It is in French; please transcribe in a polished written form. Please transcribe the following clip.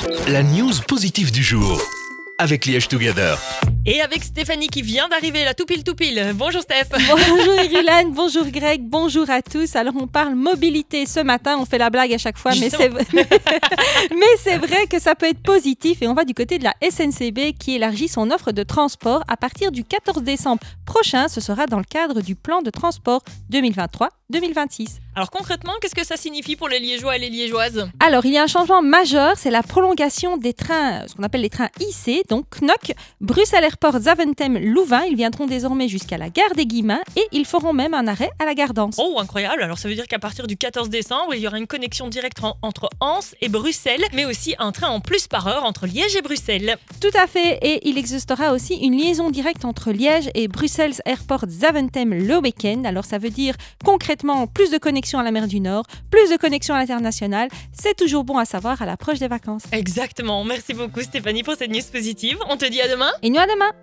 La news positive du jour avec Liège Together. Et avec Stéphanie qui vient d'arriver, la tout pile. Bonjour Steph. Bonjour Irulan, bonjour Greg, bonjour à tous. Alors on parle mobilité ce matin, on fait la blague à chaque fois, mais c'est vrai que ça peut être positif et on va du côté de la SNCB qui élargit son offre de transport à partir du 14 décembre prochain. Ce sera dans le cadre du plan de transport 2023-2026. Alors concrètement, qu'est-ce que ça signifie pour les Liégeois et les Liégeoises ? Alors il y a un changement majeur, c'est la prolongation des trains, ce qu'on appelle les trains IC, donc KNOK, Bruxelles Airport Zaventem Louvain. Ils viendront désormais jusqu'à la gare des Guillemins et ils feront même un arrêt à la gare d'Ans. Oh, incroyable. Alors ça veut dire qu'à partir du 14 décembre, il y aura une connexion directe entre Ans et Bruxelles, mais aussi un train en plus par heure entre Liège et Bruxelles. Tout à fait, et il existera aussi une liaison directe entre Liège et Bruxelles Airport Zaventem le week-end. Alors ça veut dire concrètement plus de connexions à la mer du Nord, plus de connexions à l'international. C'est toujours bon à savoir à l'approche des vacances. Exactement. Merci beaucoup Stéphanie pour cette news positive. On te dit à demain. Et nous à demain.